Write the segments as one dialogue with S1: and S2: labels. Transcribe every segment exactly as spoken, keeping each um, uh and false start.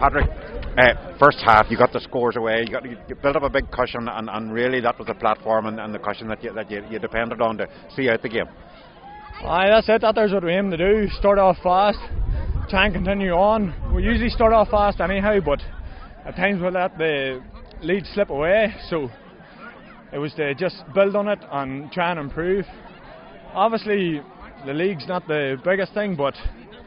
S1: Patrick, uh, first half you got the scores away, you got you built up a big cushion, and, and really that was the platform and, and the cushion that you that you, you depended on to see out the game.
S2: Aye, that's it. That there's what we aim to do. Start off fast, try and continue on. We usually start off fast anyhow, but at times we'll let the lead slip away. So it was to just build on it and try and improve. Obviously, the league's not the biggest thing, but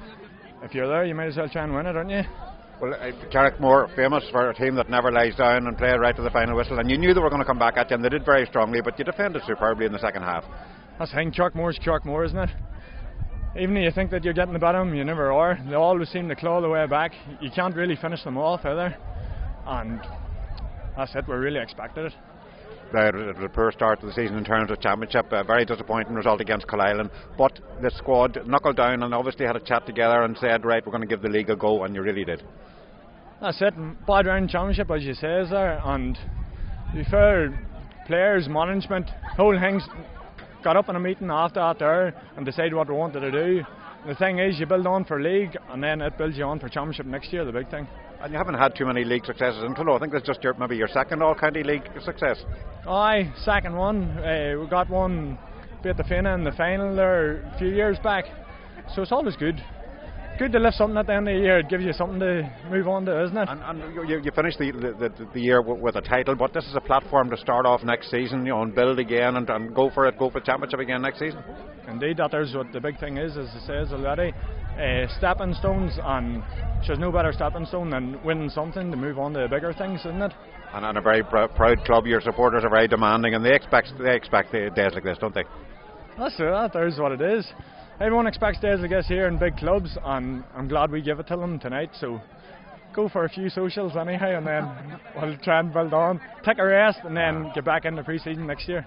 S2: if you're there, you might as well try and win it, aren't you?
S1: Well, uh, Carrickmore, famous for a team that never lies down and play right to the final whistle, and you knew they were going to come back at you, and they did very strongly, but you defended superbly in the second half.
S2: That's the thing, Carrickmore's Carrickmore, isn't it? Even if you think that you're getting the better of them, you never are. They always seem to claw the way back. You can't really finish them off either, and that's it, we really expected it.
S1: It was a poor start to the season in terms of championship, a very disappointing result against Killeisland, but the squad knuckled down and obviously had a chat together and said, right, we're going to give the league a go, and you really did.
S2: That's it, bad round championship as you say is there, and to be fair, players, management, whole things got up in a meeting after that there and decided what we wanted to do. The thing is, you build on for league and then it builds you on for championship next year, the big thing.
S1: And you haven't had too many league successes in Tullow. I think that's just your, maybe your second all-county league success.
S2: Aye, second one. Uh, we got one, beat the Fena in the final there a few years back. So it's always good. Good to lift something at the end of the year. It gives you something to move on to, isn't it?
S1: And, and you, you finished the, the, the, the year with, with a title, but this is a platform to start off next season, you know, and build again and, and go for it, go for championship again next season.
S2: Indeed, that is what the big thing is, as it says already. Uh, stepping stones, and there's no better stepping stone than winning something to move on to bigger things, isn't it?
S1: And, and a very pr- proud club. Your supporters are very demanding, and they expect they expect days like this, don't they?
S2: That's it. That is what it is. Everyone expects days like this here in big clubs, and I'm glad we give it to them tonight. So go for a few socials anyhow, and then we'll try and build on, take a rest, and then get back into pre-season next year.